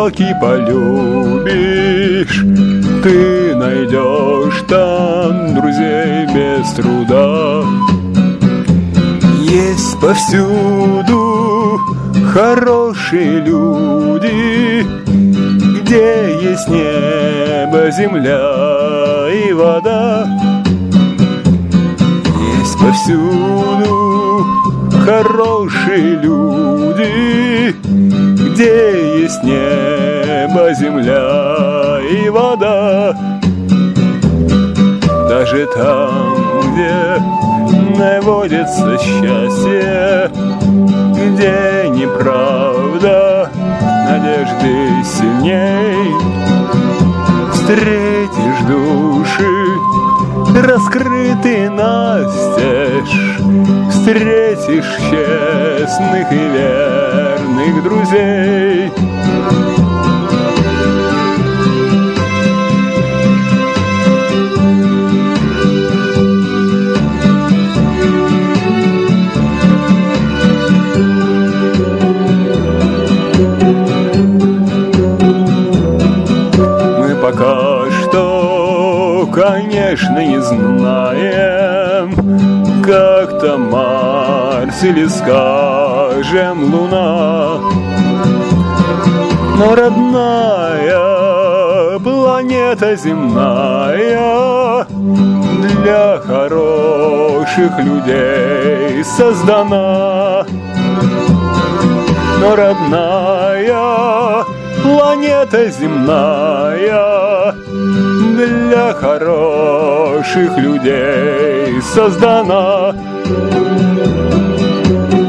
уголки полюбишь, ты найдешь там друзей без труда. Есть повсюду хорошие люди, где есть небо, земля и вода. Есть повсюду хорошие люди, где есть небо, земля и вода. Даже там, где не водится счастье, где неправда надежды сильней, встретишь души, раскрытые настежь, встретишь честных и верных друзей. Пока что, конечно, не знаем, как там Марс или, скажем, Луна. Но родная планета земная для хороших людей создана. Но родная планета земная для хороших людей создана.